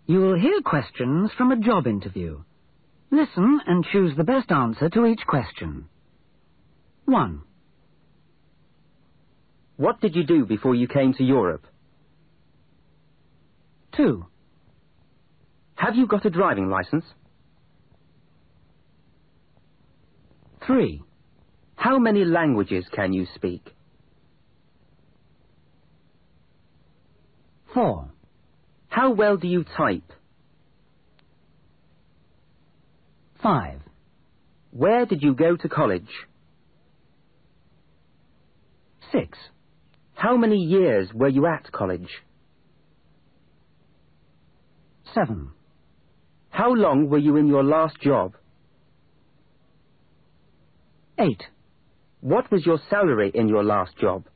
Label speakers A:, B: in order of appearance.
A: You will hear questions from a job interview. Listen and choose the best answer to each question. 1.
B: What did you do before you came to Europe?
A: 2.
B: Have you got a driving license?
A: 3.
B: How many languages can you speak?
A: 4.
B: How well do you type?
A: 5.
B: Where did you go to college?
A: 6.
B: How many years were you at college?
A: 7.
B: How long were you in your last job?
A: 8.
B: What was your salary in your last job?